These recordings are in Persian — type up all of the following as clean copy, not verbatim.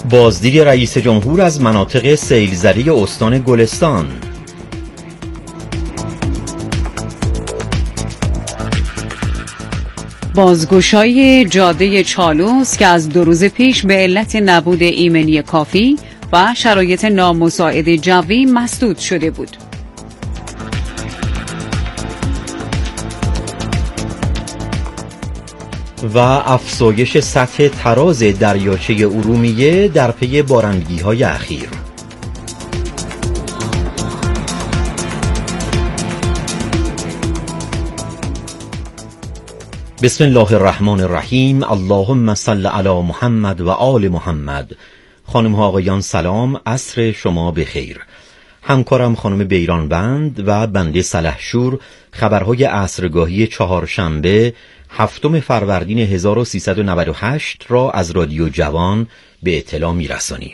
بازدید رئیس جمهور از مناطق سیل‌زده استان گلستان. بازگشایی جاده چالوس که از 2 روز پیش به علت نبود ایمنی کافی و شرایط نامساعد جوی مسدود شده بود. و افزایش سطح تراز دریاچه ارومیه در پی بارندگی‌های اخیر. بسم الله الرحمن الرحیم. اللهم صل علی محمد و آل محمد. خانم ها آقایان سلام، عصر شما بخیر. همکارم خانم بیرانوند و بنده سلحشور خبرهای عصرگاهی چهارشنبه 7 فروردین 1398 را از رادیو جوان به اطلاع می‌رسانیم.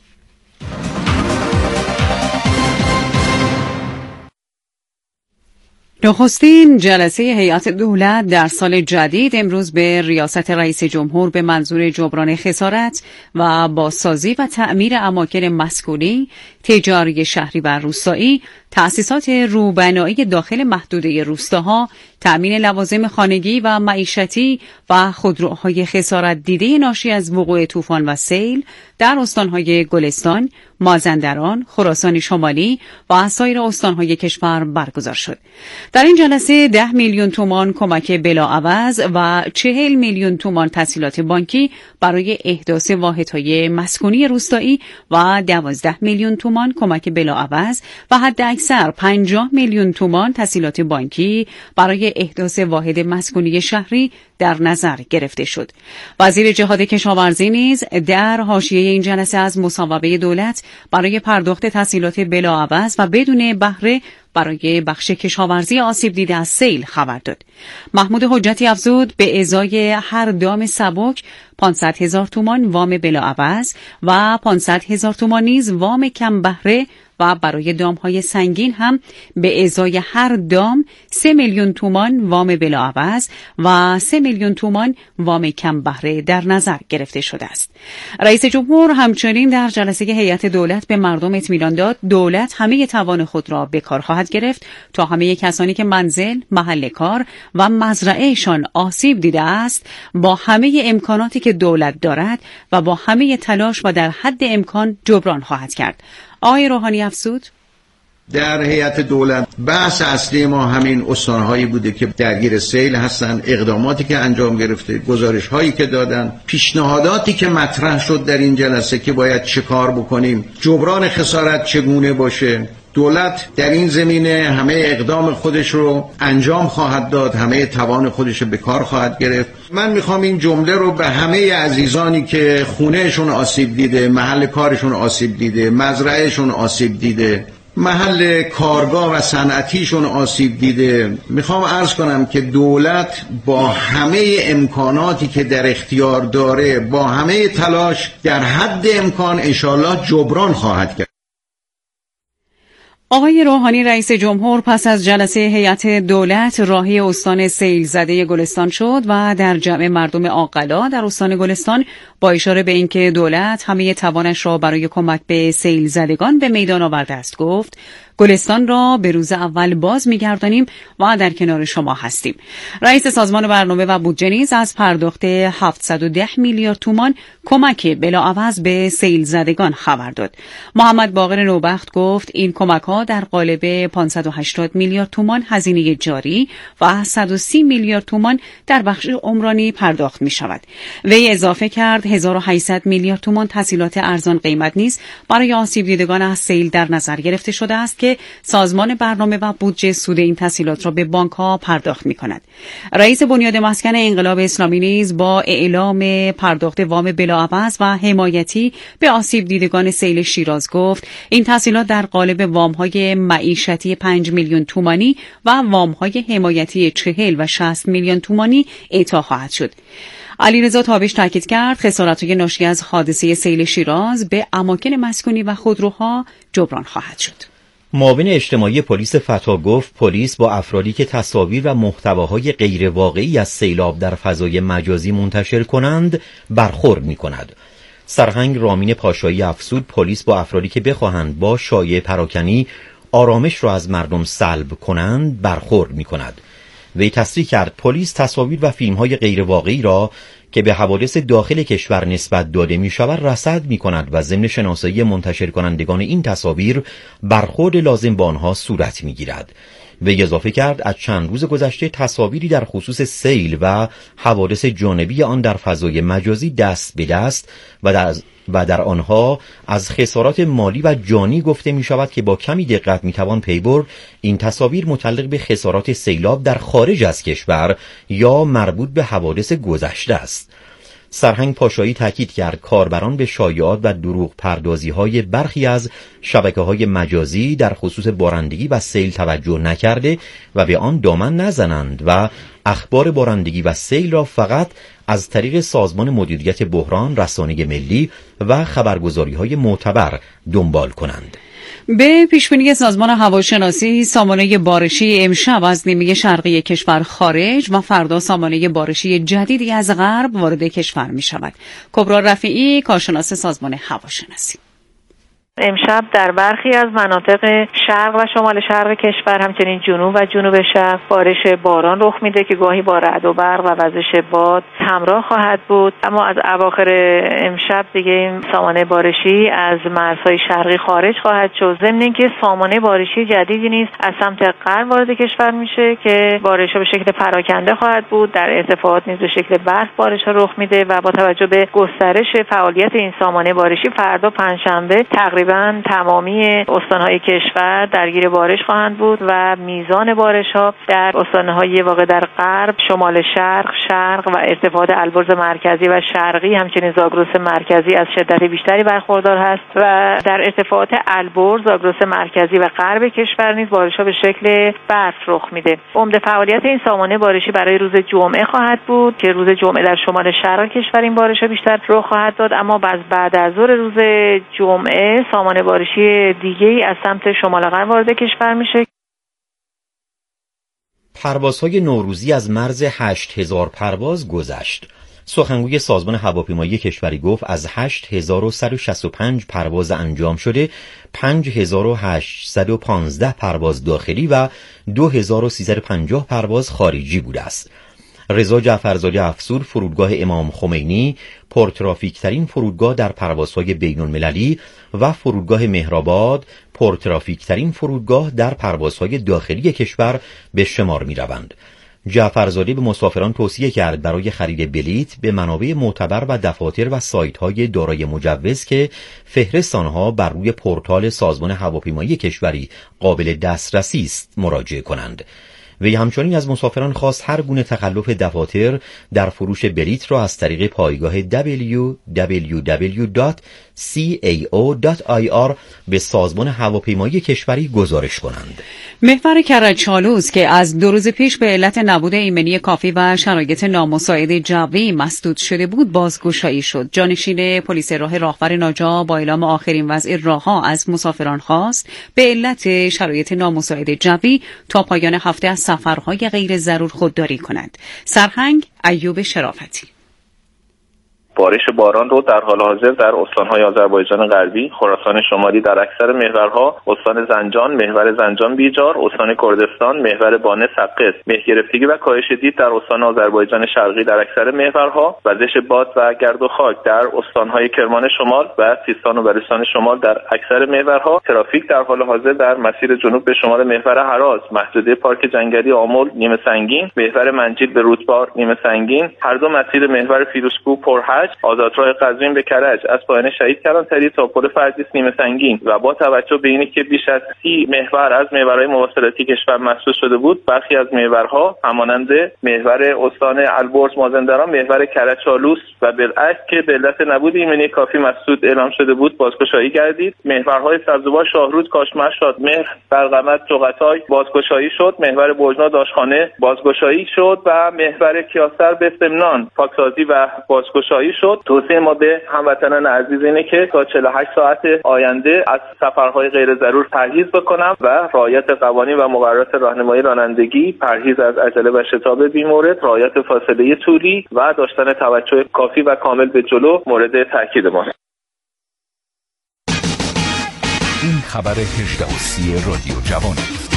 نخستین جلسه هیئت دولت در سال جدید امروز به ریاست رئیس جمهور به منظور جبران خسارت و بازسازی و تعمیر اماکن مسکونی، تجاری شهری و روستایی، تأسیسات روبنایی داخل محدوده روستاها، تأمین لوازم خانگی و معیشتی و خودروهای خسارت دیده ناشی از وقوع طوفان و سیل در استانهای گلستان، مازندران، خراسان شمالی و سایر استانهای کشور برگزار شد. در این جلسه 10 میلیون تومان کمک بلاعوض و 40 میلیون تومان تسهیلات بانکی برای احداث واحدهای مسکونی روستایی و 12 میلیون تومان کمک بلاعوض و حداکثر 50 میلیون تومان تسهیلات بانکی برای احداث واحد مسکونی شهری در نظر گرفته شد. وزیر جهاد کشاورزی نیز در حاشیه این جلسه از مصوبه دولت برای پرداخت تسهیلات بلاعوض و بدون بهره برای بخش کشاورزی آسیب دیده از سیل خبر داد. محمود حجتی افزود به ازای هر دام سبک 500,000 تومان وام بلاعوض و 500,000 تومان نیز وام کم بهره و برای دام‌های سنگین هم به ازای هر دام 3 میلیون تومان وام بلاعوض و 3 میلیون تومان وام کم بهره در نظر گرفته شده است. رئیس جمهور همچنین در جلسه هیئت دولت به مردم اطمینان داد دولت همه توان خود را به کار خواهد گرفت تا همه کسانی که منزل، محل کار و مزرعهشان آسیب دیده است با همه امکاناتی که دولت دارد و با همه تلاش و در حد امکان جبران خواهد کرد. آقای روحانی افزود در هیئت دولت بحث اصلی ما همین استانهایی بوده که درگیر سیل هستن، اقداماتی که انجام گرفته، گزارش‌هایی که دادن، پیشنهاداتی که مطرح شد در این جلسه که باید چه کار بکنیم، جبران خسارت چگونه باشه. دولت در این زمینه همه اقدام خودش رو انجام خواهد داد، همه توان خودش رو به کار خواهد گرفت. من میخوام این جمله رو به همه عزیزانی که خونهشون آسیب دیده، محل کارشون آسیب دیده، مزرعهشون آسیب دیده، محل کارگاه و صنعتیشون آسیب دیده، میخوام عرض کنم که دولت با همه امکاناتی که در اختیار داره، با همه تلاش در حد امکان انشالله جبران خواهد کرد. آقای روحانی رئیس جمهور پس از جلسه هیئت دولت راهی استان سیل زده گلستان شد و در جمع مردم عاقلا در استان گلستان با اشاره به اینکه دولت همه توانش را برای کمک به سیل زدگان به میدان آورده است گفت گلستان را به روز اول باز می‌گردانیم و در کنار شما هستیم. رئیس سازمان برنامه و بودجه نیز از پرداخت 710 میلیارد تومان کمک بلاعوض به سیل زدگان خبر داد. محمد باقر نوبخت گفت این کمک‌ها در قالب 580 میلیارد تومان هزینه جاری و 130 میلیارد تومان در بخش عمرانی پرداخت می‌شود. وی اضافه کرد 1800 میلیارد تومان تسهیلات ارزان قیمت نیز برای آسیب دیدگان از سیل در نظر گرفته شده است که سازمان برنامه و بودجه سود این تسهیلات را به بانک‌ها پرداخت می‌کند. رئیس بنیاد مسکن انقلاب اسلامی نیز با اعلام پرداخت وام بلاعوض و حمایتی به آسیب دیدگان سیل شیراز گفت این تسهیلات در قالب وام‌های معیشتی 5 میلیون تومانی و وام‌های حمایتی 40 و 60 میلیون تومانی اعطا خواهد شد. علیرضا تابش تاکید کرد خسارت‌های ناشی از حادثه سیل شیراز به اماکن مسکونی و خودروها جبران خواهد شد. معاون اجتماعی پلیس فتا گفت پلیس با افرادی که تصاویر و محتواهای غیر واقعی از سیلاب در فضای مجازی منتشر کنند برخورد می‌کند. سرهنگ رامین پاشایی افزود پلیس با افرادی که بخواهند با شایعه پراکنی آرامش را از مردم سلب کنند برخورد می‌کند. وی تصریح کرد پلیس تصاویر و فیلم‌های غیر واقعی را که به حوادث داخل کشور نسبت داده می‌شود رصد می‌کند و ضمن شناسایی منتشر کنندگان این تصاویر برخورد لازم با آنها صورت می‌گیرد. وی اضافه کرد از چند روز گذشته تصاویری در خصوص سیل و حوادث جانبی آن در فضای مجازی دست به دست و در آنها از خسارات مالی و جانی گفته می شود که با کمی دقت می توان پی برد این تصاویر متعلق به خسارات سیلاب در خارج از کشور یا مربوط به حوادث گذشته است. سرهنگ پاشایی تاکید کرد کاربران به شایعات و دروغ پردازی های برخی از شبکه های مجازی در خصوص بارندگی و سیل توجه نکرده و به آن دامن نزنند و اخبار بارندگی و سیل را فقط از طریق سازمان مدیریت بحران، رسانه ملی و خبرگزاری های معتبر دنبال کنند. به پیشبینی سازمان هواشناسی سامانه بارشی امشب از نیمه شرقی کشور خارج و فردا سامانه بارشی جدیدی از غرب وارد کشور می شود. کبرا رفیعی، کارشناس سازمان هواشناسی: امشب در برخی از مناطق شرق و شمال شرق کشور همچنین جنوب و جنوب شرق بارش باران رخ میده که گاهی با رعد و برق و وزش باد همراه خواهد بود. اما از اواخر امشب دیگه این سامانه بارشی از مرزهای شرقی خارج خواهد شد. ضمن اینکه سامانه بارشی جدیدی نیست از سمت غرب وارد کشور میشه که بارش‌ها به شکل پراکنده خواهد بود. در ارتفاعات نیز به شکل برف بارش‌ها رخ میده و با توجه به گسترش فعالیت این سامانه بارشی فردا پنجشنبه تقریبا تمامی استانهای کشور درگیر بارش خواهند بود و میزان بارش‌ها در استانهای واقع در غرب، شمال شرق، شرق و ارتفاعات البرز مرکزی و شرقی همچنین زاگرس مرکزی از شدت بیشتری برخوردار هست و در ارتفاعات البرز، زاگرس مرکزی و غرب کشور نیز بارش‌ها به شکل برف رخ میده. عمده فعالیت این سامانه بارشی برای روز جمعه خواهد بود که روز جمعه در شمال شرق کشور این بارش‌ها بیشتر رخ خواهد داد، اما بعد از ظهر روز جمعه سامانه بارشی دیگه‌ای از سمت شمال غرب وارد کشور میشه. پروازهای نوروزی از مرز 8000 پرواز گذشت. سخنگوی سازمان هواپیمایی کشوری گفت از 8165 پرواز انجام شده 5815 پرواز داخلی و 2350 پرواز خارجی بوده است. رضا جعفرزاده افسر فرودگاه امام خمینی پرترافیکترین فرودگاه در پروازهای بین المللی و فرودگاه مهرآباد پرترافیکترین فرودگاه در پروازهای داخلی کشور به شمار می روند. جعفرزاده به مسافران توصیه کرد برای خرید بلیط به منابع معتبر و دفاتر و سایت‌های دارای مجوز که فهرست آنها بر روی پورتال سازمان هواپیمایی کشوری قابل دسترسی است مراجعه کنند. وی همچنین از مسافران خواست هر گونه تخلف دفاتر در فروش بلیط را از طریق پایگاه www.cao.ir به سازمان هواپیمایی کشوری گزارش کنند. محور کرج-چالوس که از 2 روز پیش به علت نبود ایمنی کافی و شرایط نامساعد جوی مسدود شده بود بازگشایی شد. جانشین پلیس راهور ناجا با اعلام آخرین وضع راهها از مسافران خواست به علت شرایط نامساعد جوی تا پایان هفته از سفرهای غیر ضرور خودداری کنند. سرهنگ ایوب شرافتی: بارش باران رو در حال حاضر در استان‌های آذربایجان غربی، خراسان شمالی در اکثر محورها، استان زنجان، محور زنجان بیجار، استان کردستان، محور بانه سقز، مه‌گرفتگی و کاهش دید در استان آذربایجان شرقی در اکثر محورها، وزش باد و گرد و خاک در استان‌های کرمان شمال و سیستان و بلوچستان شمال در اکثر محورها، ترافیک در حال حاضر در مسیر جنوب به شمال محور هراز، محدوده پارک جنگلی آمل نیمه سنگین، محور منجیل به رودبار نیمه سنگین، هر دو مسیر محور فیروزکوه پرحجم، آزادراه قزوین به کرج از پایان شهید کلانتری تا پل فرجیس نیمه سنگین و با توجه به اینکه که بیش از 30 محور از محورهای مواصلاتی کشور مسدود شده بود، برخی از محورها همانند محور استان البرز مازندران، محور کرج-چالوس و بالعکس که به علت نبود ایمنی کافی مسدود اعلام شده بود بازگشایی گردید. محورهای سبزوار، شاهرود، کاشمر، شادمهر، برقمت، جغتای بازگشایی شد. محور برجنا داشخانه بازگشایی شد و محور کیاسر به سمنان پاکسازی و بازگشایی جاری شد. توصیه ما به هموطنان عزیز اینه که تا 48 ساعت آینده از سفرهای غیر ضرور پرهیز بکنم و رعایت قوانین و مقررات راهنمایی رانندگی، پرهیز از عجله و شتاب بی‌مورد، رعایت فاصله طولی و داشتن توجه کافی و کامل به جلو مورد تاکید ما. این خبر 18:30 رادیو جوان است.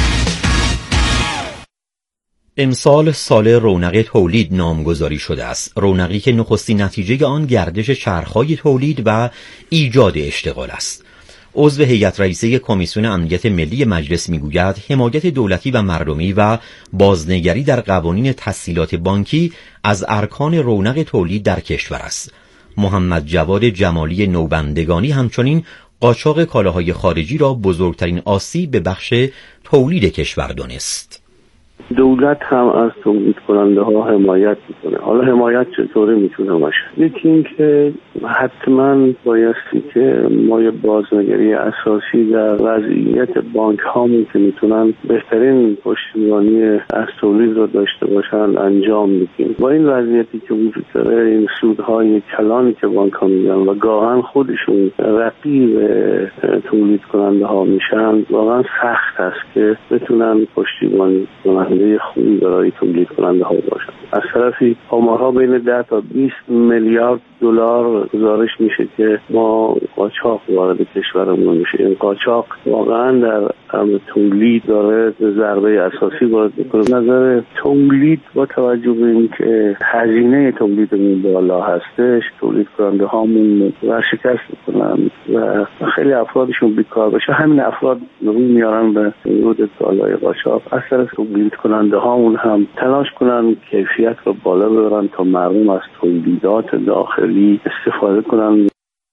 امسال سال رونق تولید نامگذاری شده است. رونقی که نخستین نتیجه آن گردش چرخهای تولید و ایجاد اشتغال است. عضو هیئت رئیسه کمیسیون امنیت ملی مجلس میگوید حمایت دولتی و مردمی و بازنگری در قوانین تسهیلات بانکی از ارکان رونق تولید در کشور است. محمد جواد جمالی نوبندگانی همچنین قاچاق کالاهای خارجی را بزرگترین آسیب به بخش تولید کشور دانست. دولت هم از تولید کننده ها حمایت میکنه. حالا حمایت چطوری میتونه باشه؟ یکی این که حتما بایستی که ما یه بازنگری اساسی در وضعیت بانک هامون که میتونن بهترین پشتیبانی از تولید رو داشته باشن انجام میدیم. با این وضعیتی که وجود داره، این سودهای کلانی که بانک ها میدن و گاهن خودشون رقیب تولید کننده ها میشن، واقعا سخت است که بتونن پشتیبانی کننده خوبی برای تولید کننده ها باشن. از طرفی آمارها بین 10 تا 20 میلیارد دلار گزارش میشه که ما قاچاق وارد کشورمون میشه. این قاچاق واقعا در تولید داره ضربه اساسی وارد میکنه. نظر تولید با توجه به اینکه هزینه تولیدمون بالا هستش، تولید کننده هامون ورشکست میکنن و خیلی افرادشون بیکار بشه. همین افراد روی میارن به ورود کالای قاچاق. از طرف تولید کننده هامون هم تلاش کنن کیفیت رو بالا ببرن تا مردم از تولیدات داخلی استفاده کنن.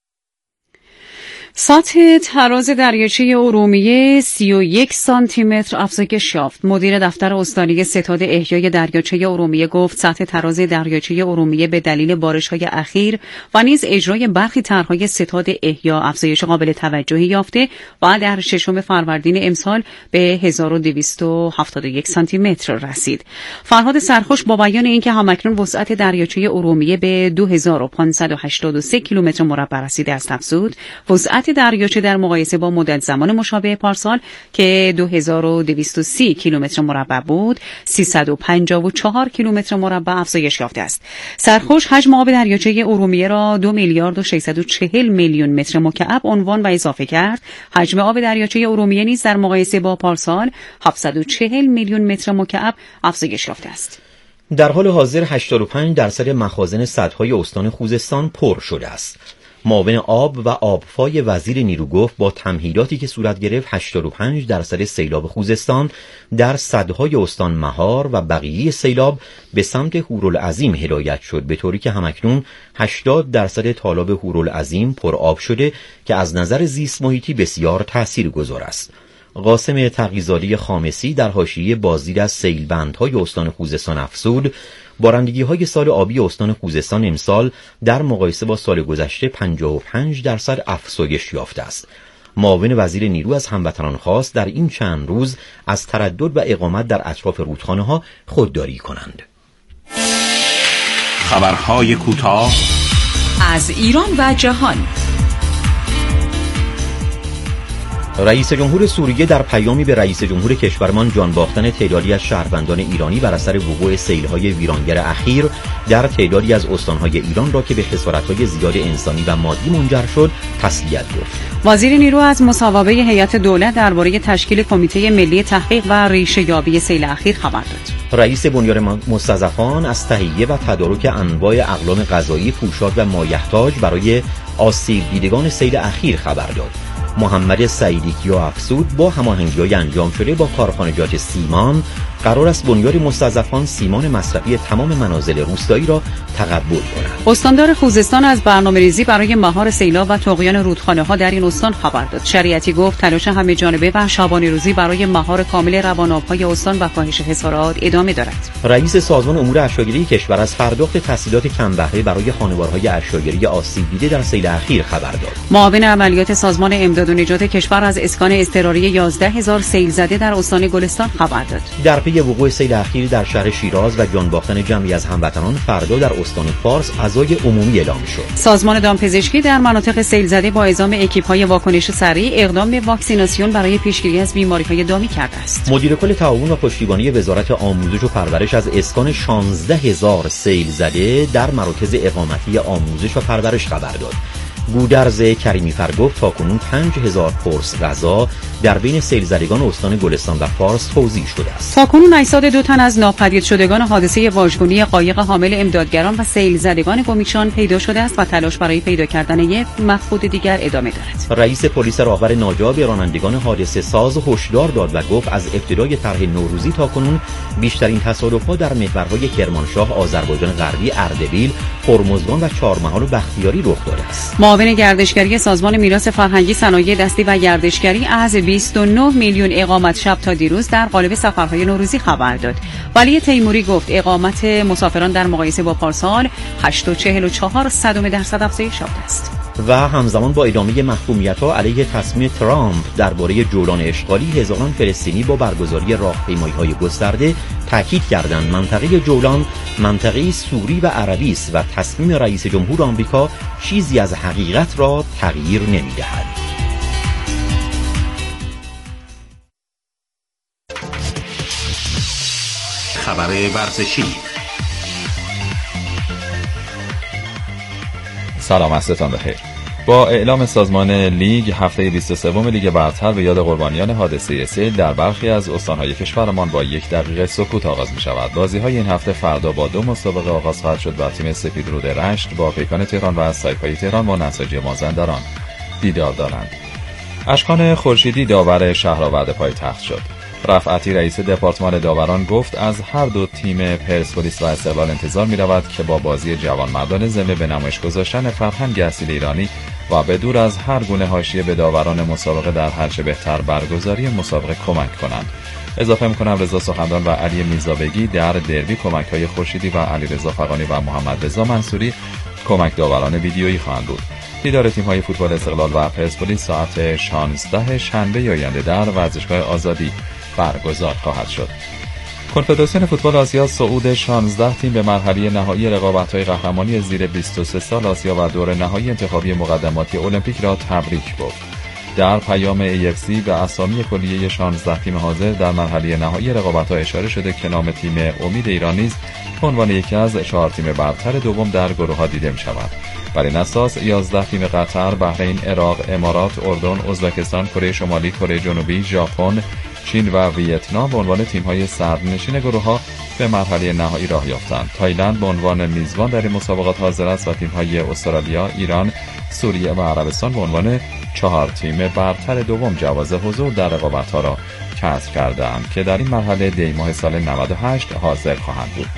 سطح تراز دریاچه ارومیه 31 سانتی متر افزایش یافت. مدیر دفتر استانی ستاد احیای دریاچه ارومیه گفت سطح تراز دریاچه ارومیه به دلیل بارش‌های اخیر و نیز اجرای برخی طرح‌های ستاد احیا افزایش قابل توجهی یافته و در 6 فروردین امسال به 1271 سانتی متر رسید. فرهاد سرخوش با بیان اینکه همکنون وسعت دریاچه ارومیه به 2583 کیلومتر مربع رسیده است افزود وسعت دریاچه در مقایسه با مدت زمان مشابه پارسال که 2230 کیلومتر مربع بود 354 کیلومتر مربع افزایش یافته است. سرخوش حجم آب دریاچه ارومیه را 2 میلیارد و 640 میلیون متر مکعب عنوان و اضافه کرد. حجم آب دریاچه ارومیه نیز در مقایسه با پارسال 740 میلیون متر مکعب افزایش یافته است. در حال حاضر 85% مخازن سدهای استان خوزستان پر شده است. معاون آب و آبفای وزیر نیرو گفت با تمهیداتی که صورت گرفت 85% سیلاب خوزستان در سدهای استان مهار و بقیه سیلاب به سمت هورالعظیم هدایت شد، به طوری که همکنون 80% تالاب هورالعظیم پر آب شده که از نظر زیست محیطی بسیار تاثیرگذار است. قاسم تقی‌زاده خامسی در حاشیه بازدید از سیلبندهای استان خوزستان افزود بارندگی‌های سال آبی استان خوزستان امسال در مقایسه با سال گذشته 55% افزایش یافته است. معاون وزیر نیرو از هموطنان خواست در این چند روز از تردد و اقامت در اطراف رودخانه‌ها خودداری کنند. خبرهای کوتاه از ایران و جهان. رئیس جمهور سوریه در پیامی به رئیس جمهور کشورمان جان باختن تعدادی از شهروندان ایرانی بر اثر وقوع سیل‌های ویرانگر اخیر در تعدادی از استان‌های ایران را که به خسارت‌های زیاد انسانی و مادی منجر شد تسلیت گفت. وزیر نیرو از مصوبه هیئت دولت درباره تشکیل کمیته ملی تحقیق و ریشه‌یابی سیل اخیر خبر داد. رئیس بنیان مستضعفان از تهیه و تدارک انواع اقلام غذایی، پوشاک و مایحتاج برای آسیب دیدگان سیل اخیر خبر داد. محمد سعیدی کیا افزود با هماهنگی‌های انجام شده با کارخانجات سیمان قرار است بنیاد مستضعفان سیمان مصرفی تمام منازل روستایی را تقبل کند. استاندار خوزستان از برنامه‌ریزی برای مهار سیلاب و طغیان رودخانه‌ها در این استان خبر داد. شریعتی گفت تلاش همه جانبه و شبانه روزی برای مهار کامل روان‌آب‌های استان و کاهش خسارات ادامه دارد. رئیس سازمان امور عشایری کشور از پرداخت تسهیلات کم بهره برای خانوارهای عشایری آسیب دیده در سیل اخیر خبر داد. معاون عملیات سازمان امداد و نجات کشور از اسکان اضطراری 11000 سیل زده در استان گلستان خبر داد. در پی وقوع سیل اخیر در شهر شیراز و جان باختن جمعی از هموطنان فردا در استان فارس عزای عمومی اعلام شد. سازمان دامپزشکی در مناطق سیل زده با اعزام اکیپ‌های واکنش سریع اقدام به واکسیناسیون برای پیشگیری از بیماری‌های دامی کرده است. مدیر کل تعاون و پشتیبانی وزارت آموزش و پرورش از اسکان 16000 سیل زده در مراکز اقامتی آموزش و پرورش خبر داد. گودرز کریمی فر گفت تاکنون 5000 قرص غذا در بین سیل زدگان استان گلستان و فارس توزیع شده است. تاکنون اجساد 2 تن از ناپدید شدگان حادثه واژگونی قایق حامل امدادگران و سیل زدگان گمیشان پیدا شده است و تلاش برای پیدا کردن یک مفقود دیگر ادامه دارد. رئیس پلیس راهور ناجا به رانندگان حادثه ساز هشدار داد و گفت از ابتدای طرح نوروزی تاکنون بیشترین تصادف‌ها در محورهای کرمانشاه، آذربایجان غربی، اردبیل، هرمزگان و چهارمحال و بختیاری رخ داده است. معاون گردشگری سازمان میراث فرهنگی، صنایع دستی و گردشگری از 29 میلیون اقامت شب تا دیروز در قالب سفرهای نوروزی خبر داد. ولی تیموری گفت اقامت مسافران در مقایسه با پارسال 8.44% افزایش یافته است. و همزمان با ادامه محکومیت‌ها علیه تصمیم ترامپ درباره جولان اشغالی، هزاران فلسطینی با برگزاری راهپیمایی‌های گسترده تاکید کردند منطقه جولان منطقه سوری و عربی است و تصمیم رئیس جمهور آمریکا چیزی از حقیقت را تغییر نمی‌دهد. خبر ورزشی. سلام، عصرتان بخیر. با اعلام سازمان لیگ هفته 23 لیگ برتر به یاد قربانیان حادثه سیل در برخی از استان‌های کشورمان با 1 دقیقه سکوت آغاز می‌شود. بازی‌های این هفته فردا با 2 مسابقه آغاز خواهد شد و تیم سپیدرود رشت با پیکان تهران و سایپای تهران با نساجی مازندران دیدار دارند. اشکان خورشیدی داور شهرآورد پایتخت شد. رفعتی رئیس دپارتمان داوران گفت از هر دو تیم پرسپولیس و استقلال انتظار می‌رود که با بازی جوانمردان ضمن به نمایش گذاشتن فرهنگ اصیل ایرانی و به دور از هر گونه حاشیه به داوران مسابقه در هرچه بهتر برگزاری مسابقه کمک کنند. اضافه می‌کنم رضا سخندان و علی میرزابگی در دربی کمک‌های خورشیدی و علیرضا فغانی و محمد رضا منصوری کمک داوران ویدیویی خواهند بود. دیدار تیم‌های فوتبال استقلال و پرسپولیس ساعت 16 شنبه آینده در ورزشگاه آزادی برگزار خواهد شد. کنفدراسیون فوتبال آسیا صعود 16 تیم به مرحله نهایی رقابت‌های قهرمانی زیر 23 سال آسیا و دور نهایی انتخابی مقدماتی المپیک را تبریک گفت. در پیام AFC به اسامی کلیه 16 تیم حاضر در مرحله نهایی رقابت‌ها اشاره شده که نام تیم امید ایران نیز به عنوان یکی از 4 تیم برتر دوم در گروه‌ها دیده می‌شود. بر این اساس 11 تیم قطر، بحرین، عراق، امارات، اردن، ازبکستان، کره شمالی، کره جنوبی، ژاپن، چین و ویتنام به عنوان تیم‌های صدرنشین گروه‌ها به مرحله نهایی راه یافتند. تایلند به عنوان میزبان در این مسابقات حاضر است و تیم‌های استرالیا، ایران، سوریه و عربستان به عنوان 4 تیم برتر دوم جواز حضور در رقابت‌ها را کسب کردند که در این مرحله دی ماه سال 98 حاضر خواهند بود.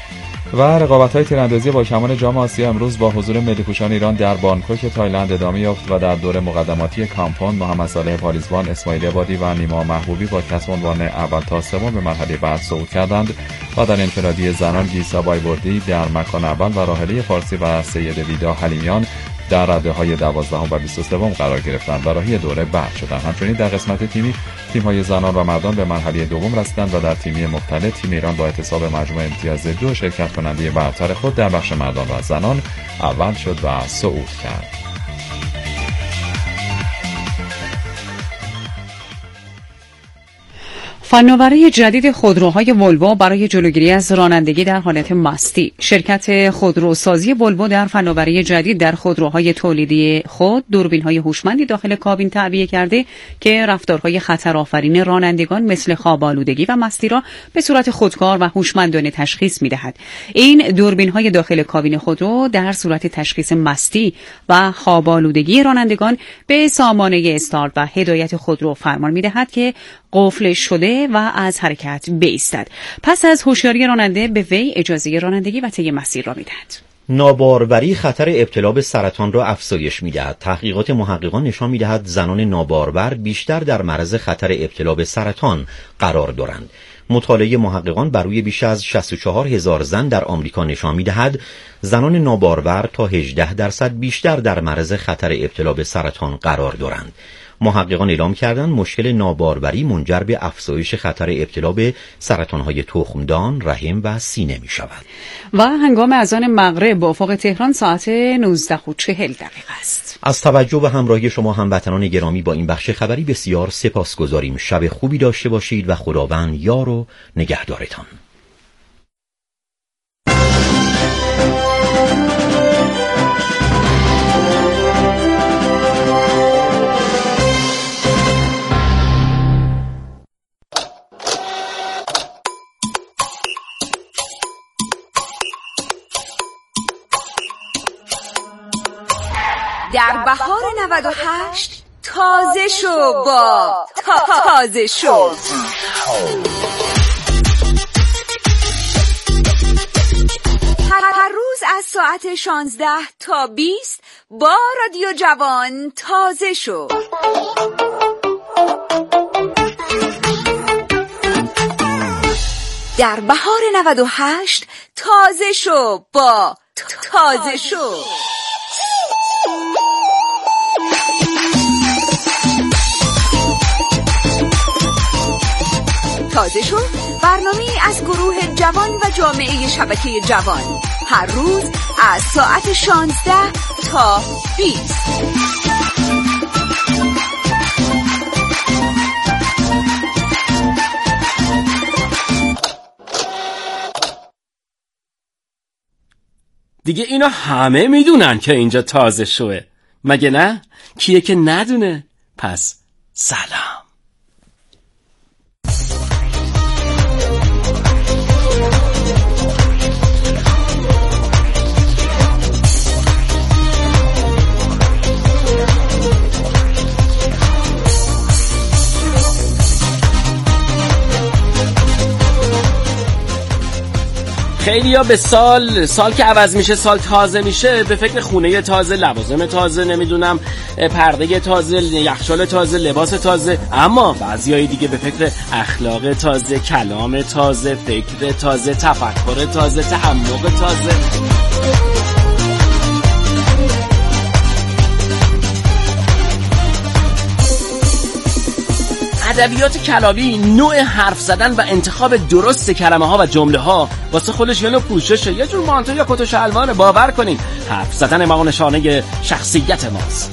و رقابت‌های تیراندازی با کمان جام آسیا امروز با حضور ملی‌پوشان ایران در بانکوک تایلند ادامه یافت و در دور مقدماتی کامپوند محمد صالح پالیزبان، اسماعیل عبادی و نیما محبوبی با کسب عنوان اول تا سوم به مرحله بعد صعود کردند و در انفرادی زنان گیسا بایبردی در مکان اول و راحله فارسی و سید ویدا حلیمیان در رده‌های 12 و 23 قرار گرفتند و راهی دوره بعد شدند. همچنین در قسمت تیمی تیم‌های زنان و مردان به مرحله دوم رسیدند و در تیمی مختلط تیم ایران با احتساب مجموع امتیاز 2 شرکت کننده برتر خود در بخش مردان و زنان اول شد و صعود کرد. فناوری جدید خودروهای ولوو برای جلوگیری از رانندگی در حالت مستی. شرکت خودروسازی ولوو در فناوری جدید در خودروهای تولیدی خود دوربین‌های هوشمندی داخل کابین تعبیه کرده که رفتارهای خطرآفرین رانندگان مثل خواب‌آلودگی و مستی را به صورت خودکار و هوشمندانه تشخیص می‌دهد. این دوربین‌های داخل کابین خودرو در صورت تشخیص مستی و خواب‌آلودگی رانندگان به سامانه استارت و هدایت خودرو فرمان می‌دهد که قفل شده و از حرکت بایستد. پس از هوشیاری راننده به وی اجازه رانندگی و طی مسیر را می‌دهد. ناباروری خطر ابتلا به سرطان را افزایش می‌دهد. تحقیقات محققان نشان می‌دهد زنان نابارور بیشتر در معرض خطر ابتلا به سرطان قرار دارند. مطالعه محققان بر روی بیش از 64,000 زن در آمریکا نشان می‌دهد زنان نابارور تا 18% بیشتر در معرض خطر ابتلا به سرطان قرار دارند. محققان اعلام کردند مشکل ناباربری منجر به افزایش خطر ابتلا به سرطان‌های تخمدان، رحم و سینه می‌شود. و هنگام اذان مغرب با افق تهران ساعت 19:40 است. از توجه و همراهی شما هموطنان گرامی با این بخش خبری بسیار سپاسگزاریم. شب خوبی داشته باشید و خداوند یار و نگهدارتان. در بهار 98 تازه شو با تازه شو. هر روز از ساعت 16 تا 20 با رادیو جوان تازه شو. در بهار 98 تازه شو با تازه شو. تازه شو برنامه‌ای از گروه جوان و جامعه شبکه جوان، هر روز از ساعت 16 تا 20. دیگه اینا همه میدونن که اینجا تازه شوه، مگه نه؟ کیه که ندونه؟ پس سلام. خیلیا به سال که عوض میشه، سال تازه میشه، به فکر خونه تازه، لوازم تازه، نمیدونم پرده تازه، یخچال تازه، لباس تازه. اما بعضیای دیگه به فکر اخلاق تازه، کلام تازه، فکر تازه، تفکر تازه، تعمق تازه. ادبیات کلامی نوع حرف زدن و انتخاب درست کلمه ها و جمله ها واسه خودش یه نوع پوششه، یه جور مانتو یا کت و شلواره. باور کنین حرف زدن ما نشانه شخصیت ماست.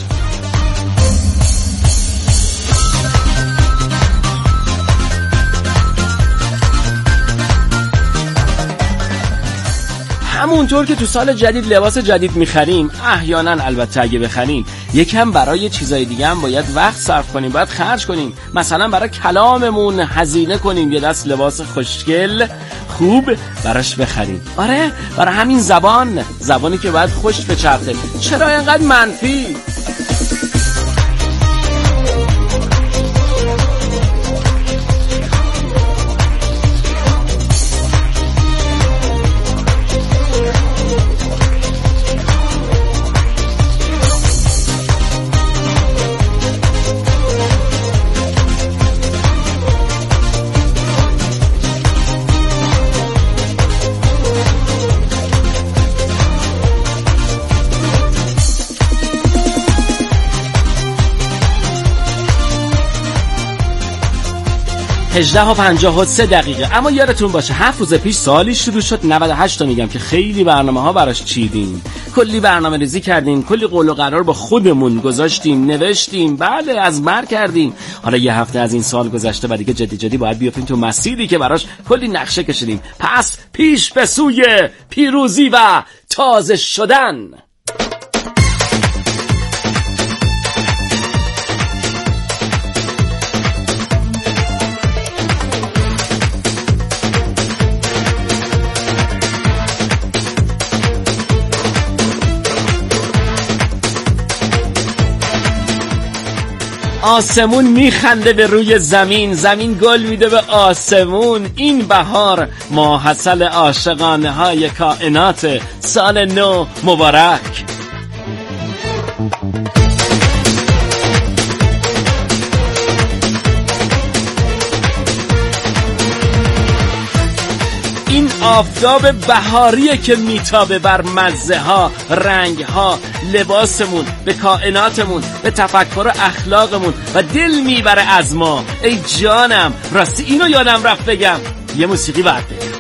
همونطور که تو سال جدید لباس جدید میخریم، احیانا البته اگه بخریم یکم برای چیزای دیگه هم باید وقت صرف کنیم، باید خرج کنیم. مثلا برای کلاممون هزینه کنیم، یه دست لباس خوشگل خوب براش بخریم. آره، برای همین زبانی که باید خوش بچرخه. چرا اینقدر منفی؟ هجده و 53 دقیقه. اما یادتون باشه 7 روز پیش سالی شروع شد 98 تا میگم که خیلی برنامه‌ها براش چیدیم، کلی برنامه ریزی کردیم، کلی قول و قرار با خودمون گذاشتیم، نوشتیم، بله از بر کردیم. حالا یه هفته از این سال گذشته و دیگه جدی باید بیافتیم تو مسیری که براش کلی نقشه کشیدیم. پس پیش به سوی پیروزی و تازه شدن. آسمون میخنده به روی زمین، زمین گل میده به آسمون. این بهار ماحصل عاشقانه های کائنات. سال نو مبارک. این آفتاب بهاریه که میتابه بر مزه ها، رنگ ها، لباسمون، به کائناتمون، به تفکر اخلاقمون و دل میبره از ما. ای جانم، راستی اینو یادم رفت بگم، یه موسیقی باید بگم.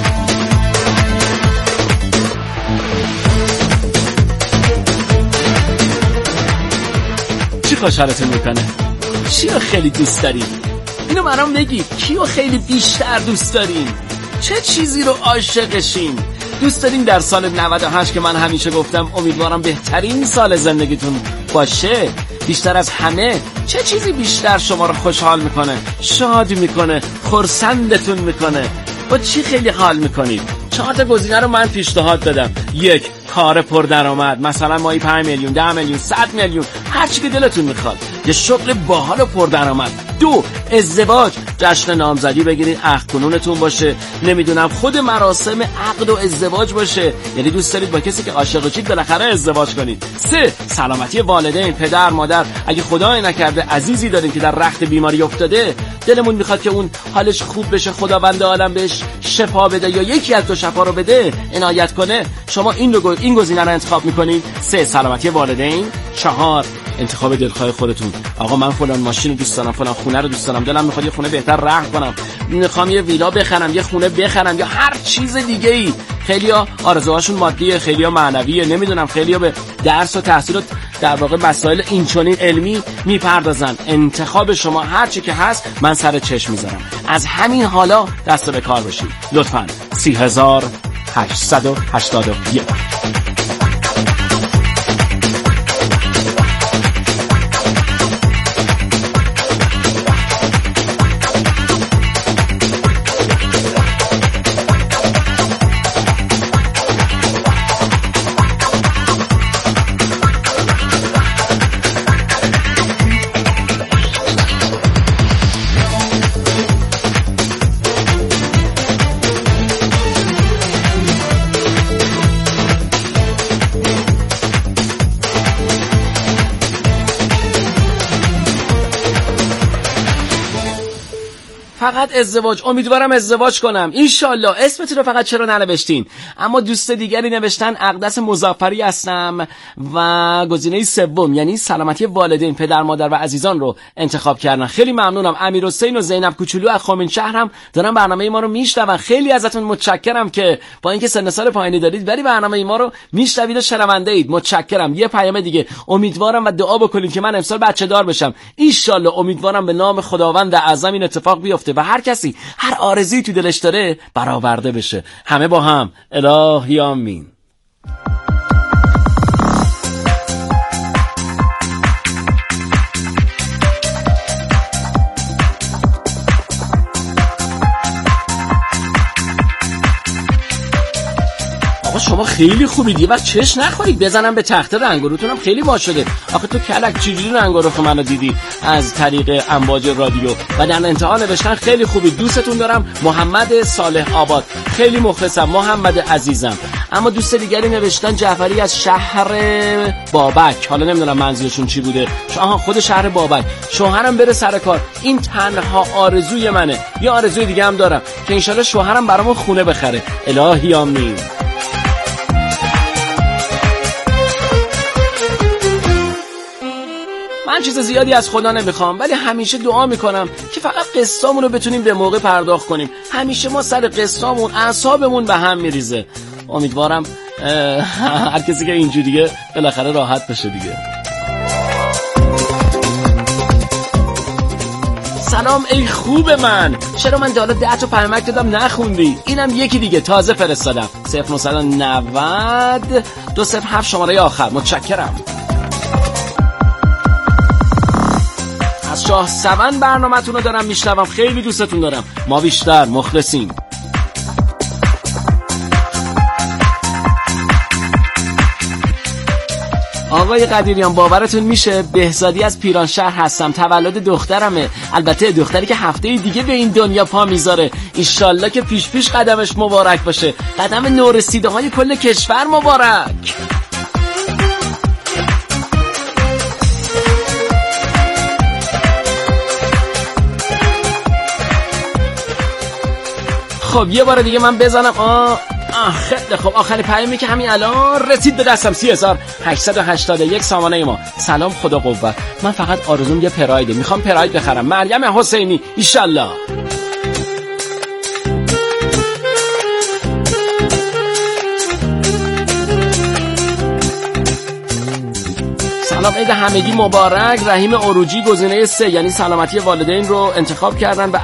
چی خوشحالتون میکنه؟ چیو خیلی دوست دارین؟ اینو برام بگید، کیو خیلی بیشتر دوست دارین؟ چه چیزی رو عاشقشین؟ دوست دارین در سال 98 که من همیشه گفتم امیدوارم بهترین سال زندگیتون باشه، بیشتر از همه چه چیزی بیشتر شما رو خوشحال میکنه، شاد میکنه، خرسندتون میکنه؟ با چی خیلی حال میکنید؟ 4 تا گزینه رو من پیشنهاد دادم. 1. کار پردرآمد، مثلا ماهی 5 میلیون، 10 میلیون، 100 میلیون، هر چی که دلتون میخواد، یه شغل باحال و پردرآمد. 2. ازدواج، جشن نامزدی بگیرید، عقد کنونتون باشه، نمیدونم خود مراسم عقد و ازدواج باشه، یعنی دوست دارید با کسی که عاشقید بالاخره ازدواج کنید. 3. سلامتی والدین، پدر مادر، اگه خدای نکرده عزیزی دارین که در رخت بیماری افتاده، دلمون میخواد که اون حالش خوب بشه، خداوند عالم بهش شفا بده یا یکی از 2 شفا رو بده، عنایت کنه، شما این گزینه رو انتخاب میکنین. 3. سلامتی والدین. 4. انتخاب دلخواه خودتون. آقا من فلان ماشین رو دوست دارم، فلان خونه رو دوست دارم، دلم میخواد یه خونه بهتر رخت کنم، میخوام یه ویلا بخرم، یه خونه بخرم یا هر چیز دیگه ای. خیلیا آرزوهاشون مادیه، خیلیا معنویه، نمیدونم خیلیا به درس و تحصیل و در واقع مسائل اینچنین علمی میپردازن. انتخاب شما هر چی که هست من سر چشم میذارم. از همین حالا دست به کار باشید. لطفاً 3881. فقط ازدواج، امیدوارم ازدواج کنم انشالله. اسمت رو فقط چرا ننوشتین؟ اما دوست دیگری نوشتن اقدس مظفری هستم و گزینه 3 یعنی سلامتی والدین، پدر مادر و عزیزان رو انتخاب کردن. خیلی ممنونم. امیرحسین و زینب کوچولو از خامینشهر هم دارن برنامه ما رو میشنون. خیلی ازتون متشکرم که با اینکه سن سال پایینی دارید ولی برنامه ما رو میشنوید و شنونده اید. متشکرم. یه پیام دیگه، امیدوارم و دعا بکنید که من امسال بچه دار بشم انشالله. امیدوارم به نام خداوند اعظم این اتفاق بیفته و هر کسی هر آرزویی تو دلش داره برآورده بشه. همه با هم الهی آمین. آقا شما خیلی خوبید، یه وقت چش نخورید بزنم به تخته. رنگ روتونم خیلی وا شده. آخه تو کلک چجوری رنگ رو منو دیدی از طریق امواج رادیو؟ و در انتها نوشتن خیلی خوبید، دوستتون دارم، محمد صالح آباد. خیلی مخلصم محمد عزیزم. اما دوست دیگری نوشتن جعفری از شهر بابک، حالا نمیدونم منظورشون چی بوده. خود شهر بابک. شوهرم بره سر کار، این تنها آرزوی منه. یه آرزوی دیگه هم دارم که انشالله شوهرم برامون خونه بخره. الهی آمین. من چیز زیادی از خدا نمیخوام ولی همیشه دعا میکنم که فقط قسطامون رو بتونیم به موقع پرداخت کنیم. همیشه ما سر قسطامون اعصابمون به هم میریزه. امیدوارم هر کسی که اینجوریه بالاخره راحت بشه دیگه. سلام ای خوب من، چرا من تا حالا 10 تا پیامک دادم نخوندی؟ اینم یکی دیگه تازه فرستادم. 0990 207 شماره آخر. متشکرم. از شاه سون برنامه‌تون رو دارم میشنوم، خیلی دوستتون دارم. ما بیشتر مخلصیم. آقای قدیریان باورتون میشه بهزادی از پیرانشهر هستم، تولد دخترمه، البته دختری که هفته دیگه به این دنیا پا میذاره. انشالله که پیش پیش قدمش مبارک باشه، قدم نورسیده های کل کشور مبارک. خب یه بار دیگه من بزنم. خیلی خب، آخرین پیامی که همین الان رسید به دستم 30881 سامانه ما. سلام، خدا قوت. من فقط آرزوم یه پرایده، میخوام پراید بخرم. مریم حسینی، ایشالله. سلام، عید همگی مبارک. رحیم عروجی گزینه 3 یعنی سلامتی والدین رو انتخاب کردن. به